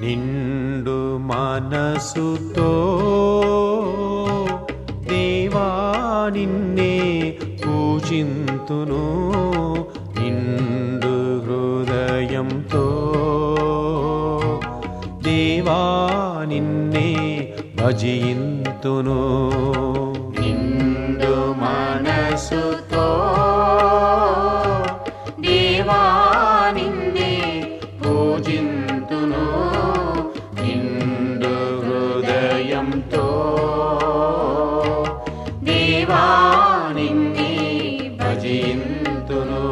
నిండు మనసుతో దేవా నిన్నే పూజింతును, నిండు హృదయంతో దేవా నిన్నే భజింతును. నిండు మనసుతో దేవా నిన్నే పూజింతును, నిండు హృదయంతో దేవా నిన్నే భజింతును.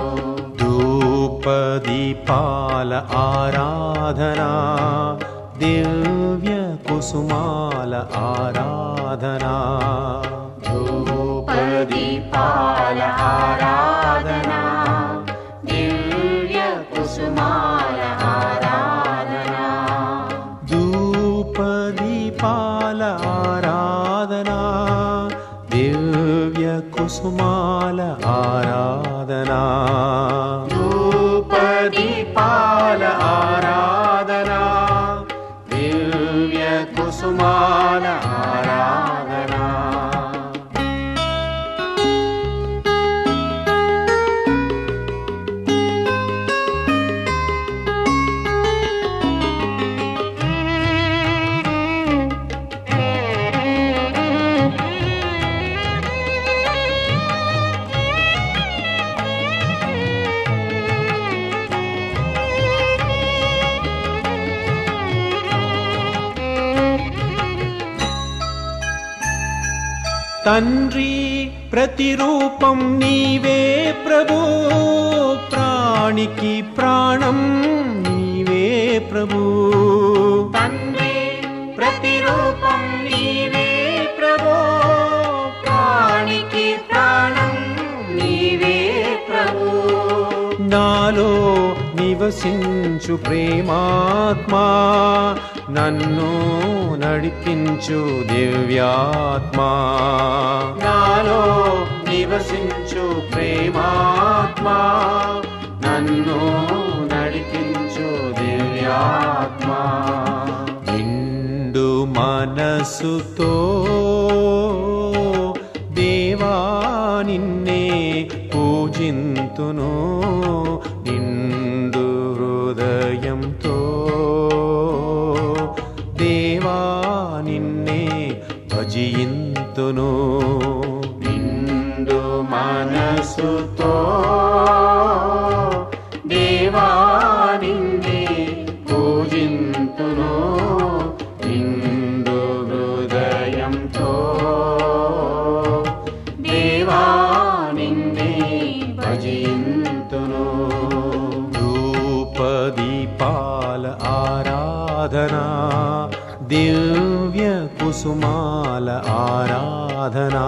ధూపదీపాల ఆరాధనా, దివ్య కుసుమాల ఆరాధనా. ధూపదీపాల ఆరాధనా, దివ్య కుసుమాల ఆరాధనా. ధూపదీపాల ఆరాధనా, దివ్య కుసుమాల ఆరాధనా. ధూపదీపాల ఆరాధనా, దివ్య కుసుమాల ఆరాధనా. తండ్రి ప్రతిరూపం నీవే ప్రభు, ప్రాణికి ప్రాణం నీవే ప్రభు. తండ్రి ప్రతిరూపం నీవే ప్రభు, ప్రాణికి ప్రాణం నీవే ప్రభు. నాలో నివసించు ప్రేమాత్మా, నన్ను నడిపించు దివ్యాత్మా. నాలో నివసించు ప్రేమాత్మా, నన్ను నడిపించు దివ్యాత్మా. నిండు మనసుతో దేవా నిన్నే పూజింతును, నిండు హృదయంతో దేవా నిన్నే భజింతును. నిండు మనసుతో దేవా నిన్నే పూజింతును, నిండు హృదయంతో దేవా నిన్నే భజింతును. ధూపదీపాల ఆరాధనా, దివ్య కుసుమాల ఆరాధనా.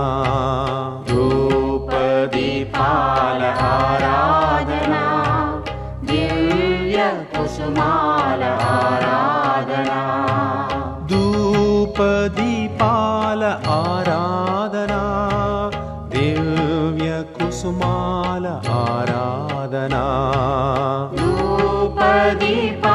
ధూపదీపాల ఆరాధనా, దివ్య కుసుమాల ఆరాధనా. ధూపదీపాల ఆరాధనా, దివ్య కుసుమాల ఆరాధనా. ధూపదీపాల